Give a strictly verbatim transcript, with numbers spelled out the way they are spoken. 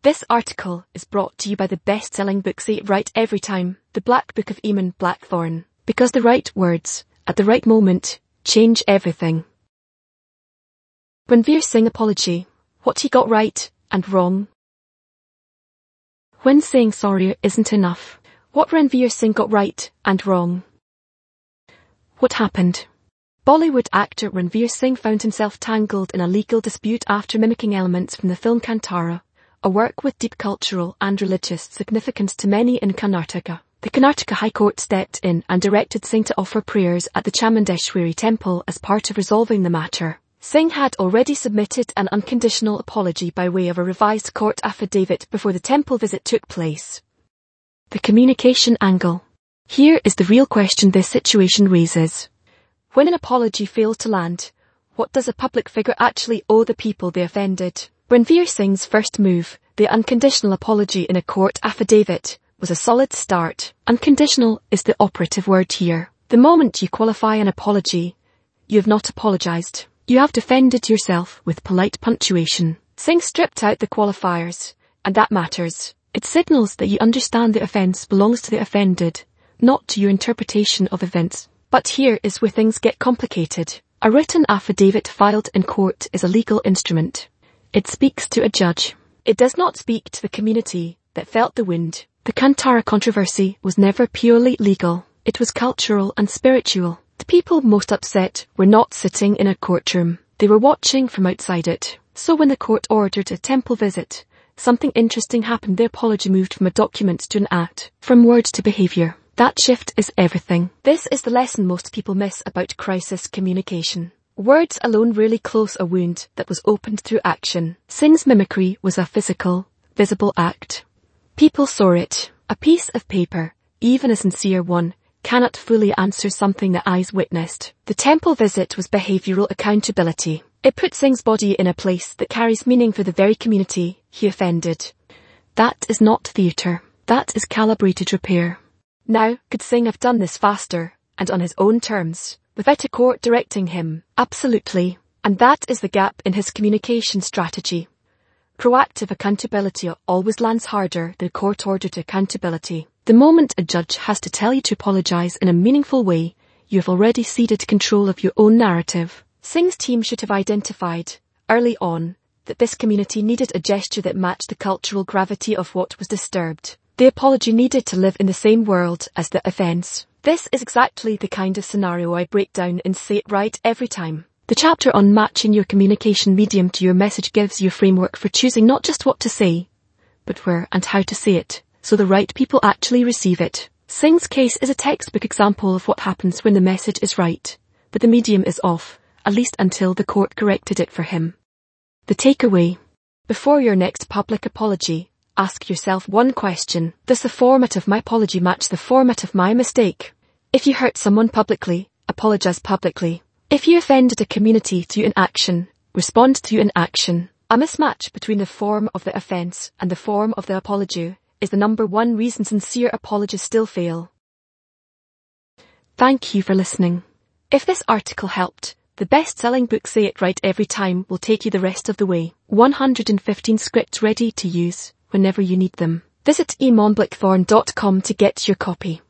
This article is brought to you by the best-selling book Say It Right Every Time, The Black Book of Eamon Blackthorne. Because the right words, at the right moment, change everything. Ranveer Singh apology, what he got right and wrong. When saying sorry isn't enough, what Ranveer Singh got right and wrong. What happened? Bollywood actor Ranveer Singh found himself tangled in a legal dispute after mimicking elements from the film Kantara, a work with deep cultural and religious significance to many in Karnataka. The Karnataka High Court stepped in and directed Singh to offer prayers at the Chamundeshwari temple as part of resolving the matter. Singh had already submitted an unconditional apology by way of a revised court affidavit before the temple visit took place. The communication angle. Here is the real question this situation raises. When an apology fails to land, what does a public figure actually owe the people they offended? Ranveer Singh's first move, the unconditional apology in a court affidavit, was a solid start. Unconditional is the operative word here. The moment you qualify an apology, you have not apologized. You have defended yourself with polite punctuation. Singh stripped out the qualifiers, and that matters. It signals that you understand the offence belongs to the offended, not to your interpretation of events. But here is where things get complicated. A written affidavit filed in court is a legal instrument. It speaks to a judge. It does not speak to the community that felt the wind. The Kantara controversy was never purely legal. It was cultural and spiritual. The people most upset were not sitting in a courtroom. They were watching from outside it. So when the court ordered a temple visit, something interesting happened. The apology moved from a document to an act, from words to behaviour. That shift is everything. This is the lesson most people miss about crisis communication. Words alone rarely close a wound that was opened through action. Singh's mimicry was a physical, visible act. People saw it. A piece of paper, even a sincere one, cannot fully answer something that eyes witnessed. The temple visit was behavioural accountability. It put Singh's body in a place that carries meaning for the very community he offended. That is not theatre. That is calibrated repair. Now, could Singh have done this faster, and on his own terms, without a court directing him? Absolutely. And that is the gap in his communication strategy. Proactive accountability always lands harder than court-ordered accountability. The moment a judge has to tell you to apologise in a meaningful way, you have already ceded control of your own narrative. Singh's team should have identified, early on, that this community needed a gesture that matched the cultural gravity of what was disturbed. The apology needed to live in the same world as the offence. This is exactly the kind of scenario I break down in Say It Right Every Time. The chapter on matching your communication medium to your message gives you a framework for choosing not just what to say, but where and how to say it, so the right people actually receive it. Singh's case is a textbook example of what happens when the message is right, but the medium is off, at least until the court corrected it for him. The takeaway. Before your next public apology, ask yourself one question. Does the format of my apology match the format of my mistake? If you hurt someone publicly, apologize publicly. If you offended a community through inaction, respond through inaction. A mismatch between the form of the offence and the form of the apology is the number one reason sincere apologies still fail. Thank you for listening. If this article helped, the best-selling book Say It Right Every Time will take you the rest of the way. one hundred fifteen scripts ready to use whenever you need them. Visit eamon blackthorne dot com to get your copy.